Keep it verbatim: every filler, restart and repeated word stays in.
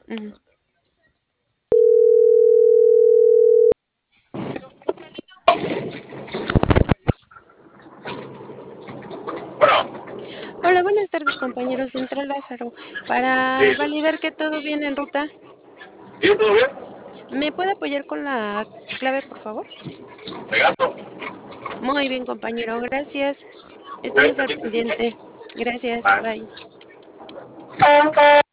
Ujú. Bueno, Hola, buenas tardes, compañeros. Central Lázaro. Para sí, validar que todo bien en ruta, ¿sí? ¿Todo bien? ¿me puede apoyar con la clave, por favor? Pegando. Muy bien, compañero. Gracias. Ok, Estamos al pendiente. pendiente. Gracias. Vale. Bye.